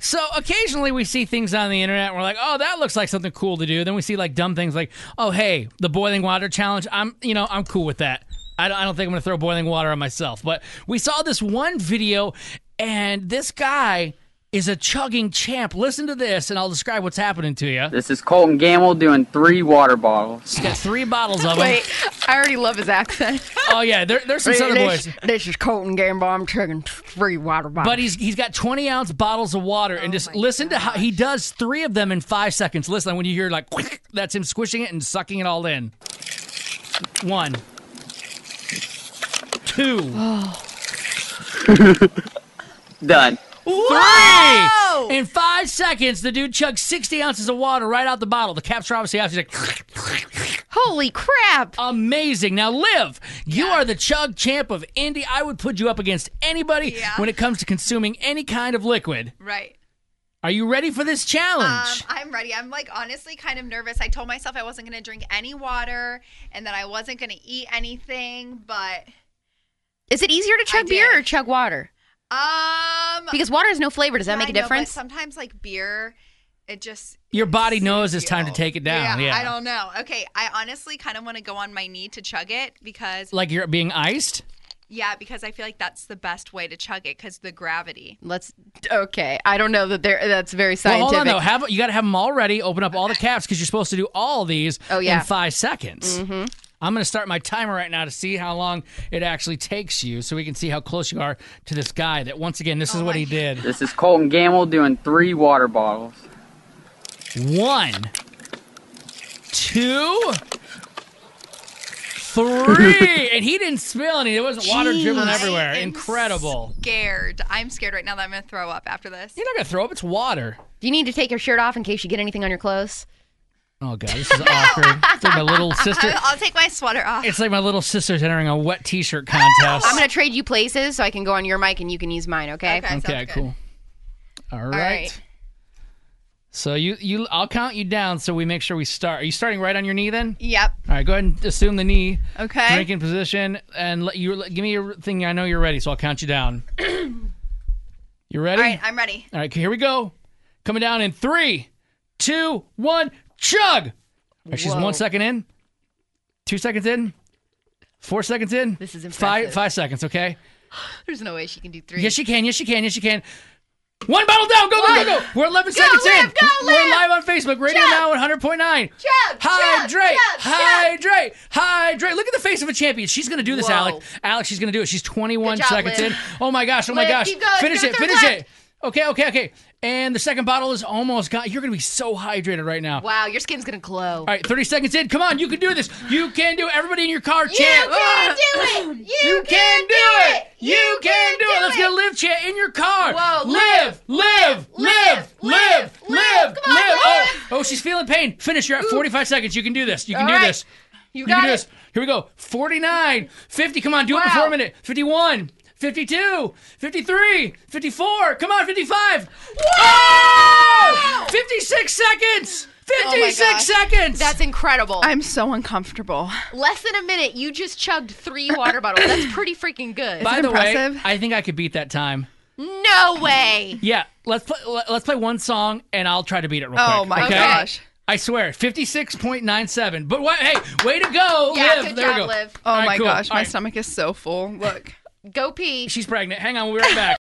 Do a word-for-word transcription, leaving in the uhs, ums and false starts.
So occasionally we see things on the internet and we're like, oh, that looks like something cool to do. Then we see like dumb things like, oh, hey, the boiling water challenge. I'm, you know, I'm cool with that. I don't, I don't think I'm going to throw boiling water on myself. But we saw this one video and this guy is a chugging champ. Listen to this, and I'll describe what's happening to you. This is Colton Gamble doing three water bottles. He's got three bottles of them. Wait, I already love his accent. Oh, yeah, there, there's some Southern boys. This is Colton Gamble. I'm chugging three water bottles. But he's he's got twenty-ounce bottles of water, and Oh just my listen to how gosh. he does three of them in five seconds. Listen, when you hear like, that's him squishing it and sucking it all in. One. Two. Done. Whoa! Three! In five seconds, the dude chugged sixty ounces of water right out the bottle. The caps are obviously out. He's like, Holy crap! amazing. Now, Liv, you Yeah. are the chug champ of Indy. I would put you up against anybody Yeah. when it comes to consuming any kind of liquid. Right. Are you ready for this Um, challenge? I'm ready. I'm like honestly kind of nervous. I told myself I wasn't going to drink any water and that I wasn't going to eat anything, but Is it easier to chug I beer did. or chug water? um Because water has no flavor. Does that yeah, make a I know, but difference? sometimes like beer, it just Your body soothes knows it's you. time to take it down. Yeah. I don't know. Okay, I honestly kind of want to go on my knee to chug it because Like you're being iced? yeah, because I feel like that's the best way to chug it because the gravity. Let's. Okay, I don't know that there. That's very Well, scientific. hold on, though. Have, you got to have them all ready. Open up all the caps because you're supposed to do all these Oh, yeah. in five seconds. Mm-hmm. I'm going to start my timer right now to see how long it actually takes you so we can see how close you are to this guy that, once again, this is Oh what my he did. This is Colton Gamble doing three water bottles. One, two, three. And he didn't spill any. There wasn't water dribbling I everywhere. am Incredible. Scared. I'm scared right now that I'm going to throw up after this. You're not going to throw up. It's water. Do you need to take your shirt off in case you get anything on your clothes? Oh, God. This is awkward. It's like my little sister. I'll, I'll take my sweater off. It's like my little sister's entering a wet T-shirt contest. I'm going to trade you places so I can go on your mic and you can use mine. Okay. Okay. Okay, Sounds good. cool. All right. right. So you you I'll count you down so we make sure we start. Are you starting right on your knee then? Yep. All right, go ahead and assume the knee. Okay. Drinking position and let you give me your thing. I know you're ready, so I'll count you down. You ready? All right, I'm ready. All right, here we go. Coming down in three, two, one, chug. All right, she's Whoa. one second in, two seconds in, four seconds in. This is five impressive. five seconds. Okay. There's no way she can do three. Yes, you can. Yes, you can. Yes, you can. One bottle down. Go, go, go, go. We're eleven seconds Liv, in. go, We're Liv. live on Facebook. Radio Chug. Now one hundred point nine. Chug, Hydrate. chug, chug, Hydrate. Hydrate. Look at the face of a champion. She's going to do this, Whoa. Alex. Alex, she's going to do it. She's twenty-one Good job, seconds Liv. in. Oh, my gosh. Oh, my Liv, gosh. keep going. Finish Go it. third Finish left. it. Okay, okay, okay. And the second bottle is almost gone. You're going to be so hydrated right now. Wow, your skin's gonna glow. All right, thirty seconds in. Come on. You can do this. You can do it. Everybody in your car, You chant. can do it. You, You can do it. You can do it. Let's get a live chant in your car. Whoa, live, live, live, live, live, live. live. Come on, Oh, live. oh, she's feeling pain. Finish. You're at forty-five seconds. You can do this. You can All do right. this. You You got can do it. this. Here we go. forty-nine, fifty. Come on, do it Wow. before a minute. fifty-one, fifty-two, fifty-three, fifty-four. Come on, fifty-five. Whoa! fifty-six seconds. fifty-six gosh. seconds. That's incredible. I'm so uncomfortable. Less than a minute, you just chugged three water bottles. That's pretty freaking good. By it the way, impressive? I think I could beat that time. No way. Yeah, let's play. Let's play one song, and I'll try to beat it real Oh quick. my okay? gosh. I swear, fifty-six point nine seven. But what? Hey, way to go, Yeah, Liv. good there job, we go. Liv. Oh All right, my cool. gosh, All my right. stomach is so full. Look. Go pee. She's pregnant. Hang on, we'll be right back.